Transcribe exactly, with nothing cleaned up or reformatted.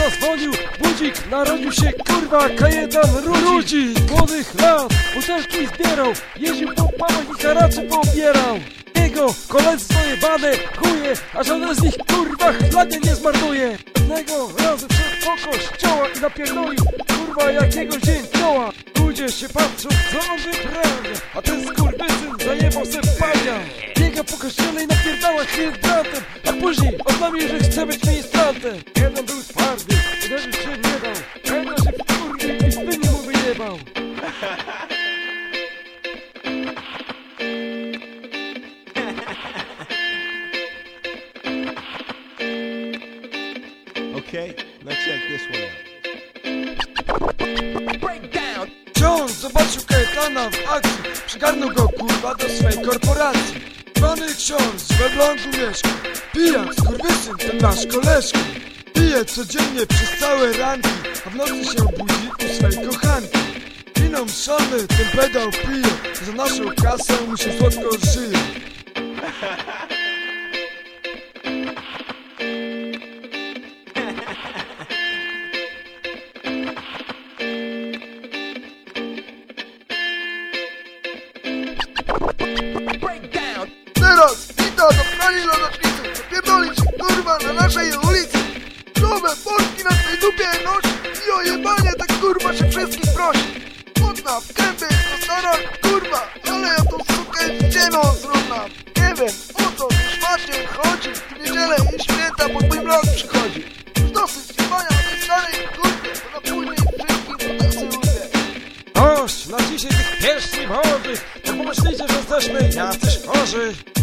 zadzwonił budzik, narodził się kurwa Kajetan Rudzi. Młodych lat butelki zbierał, jeździł po pałach i haraczy poobierał. Jego koledzy swoje bane chuje, a żaden z nich kurwa chlebie nie zmarnuje. Jednego razu wszedł po kościoła i napierdolił kurwa jakiegoś dzięcioła. Ludzie się patrzą, co on wyprawia, a ten skurwysyn zajebał se pania. Biega po kościele i napierdala hydrantem, a później oznamił, że chce być ministrantem. Jeden był twardy, uderzyć się nie dał, jeden się wkurwił i spyni mu wyjebał. Okay, let's check this one out. Breakdown. Ksiądz zobaczył Kajetana w akcji, przygarnął go kurwa do swej korporacji. Zwany ksiądz w Elblągu mieszka, pijak, skurwysyn, ten nasz koleżka. Pije codziennie przez całe ranki, a w nocy się budzi u swej kochanki. Winą szalny ten pedał pije, za naszą kasę mu się słodko żyje. Teraz wita do prali ladacznicy, zapierdoli się kurwa na naszej ulicy. Nowe Polski na tej dupie nosi i o jebanie tak kurwa się wszystkich prosi. Mocna w gębie to stara kurwa, ale ja tą sukę ścieną zrównam. Nie wiem o co już właśnie chodzi, w niedzielę i święta pod mój blok przychodzi. Już dosyć jebania tej starej kurwie, bo na później wszystkim potasy lubię. Oś, na dzisiaj tych pieśni bożych, tak pomyślicie, że jesteśmy jacyś chorzy.